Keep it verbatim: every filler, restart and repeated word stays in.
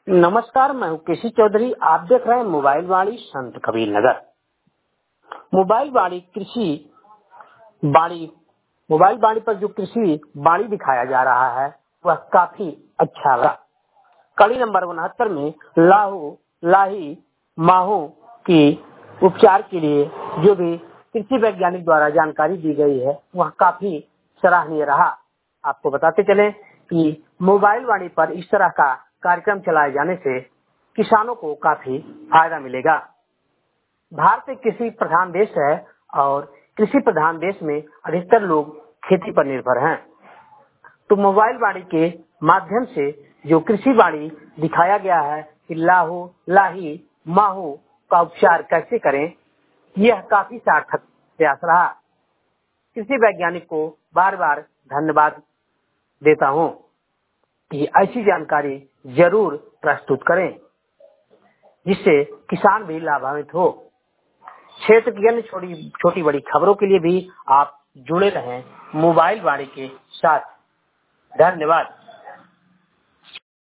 नमस्कार, मैं हूँ केसी चौधरी। आप देख रहे हैं मोबाइल वाणी संत कबीर नगर। मोबाइल वाणी कृषि वाणी मोबाइल वाणी पर जो कृषि वाणी दिखाया जा रहा है वह काफी अच्छा लगा। कड़ी नंबर उनहत्तर में लाहू लाही माहू की उपचार के लिए जो भी कृषि वैज्ञानिक द्वारा जानकारी दी गई है वह काफी सराहनीय रहा। आपको बताते चले कि मोबाइल वाणी पर इस तरह का कार्यक्रम चलाए जाने से किसानों को काफी फायदा मिलेगा। भारत एक कृषि प्रधान देश है और कृषि प्रधान देश में अधिकतर लोग खेती पर निर्भर हैं। तो मोबाइल वाणी के माध्यम से जो कृषि वाणी दिखाया गया है कि लाहू लाही माहू का उपचार कैसे करें, यह काफी सार्थक प्रयास रहा। कृषि वैज्ञानिक को बार बार धन्यवाद देता हूँ कि ऐसी जानकारी जरूर प्रस्तुत करें जिससे किसान भी लाभान्वित हो। क्षेत्र की अन्य छोटी छोटी बड़ी खबरों के लिए भी आप जुड़े रहें मोबाइल वाणी के साथ। धन्यवाद।